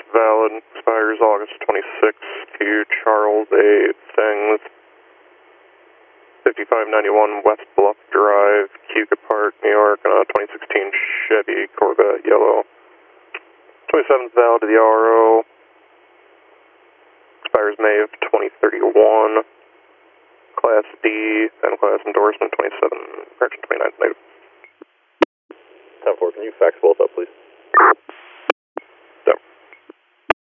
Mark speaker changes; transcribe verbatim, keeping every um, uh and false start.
Speaker 1: valid, expires August twenty-sixth, to Charles A. Things, fifty-five ninety-one West Bluff Drive, Cayuga Park, New York, on a twenty sixteen Chevy Corvette Yellow. twenty-seventh valid to the R O, expires May of twenty thirty-one, Class D, and Class Endorsement twenty-seven, correction twenty-nine, negative.
Speaker 2: ten four, can you fax both up, please?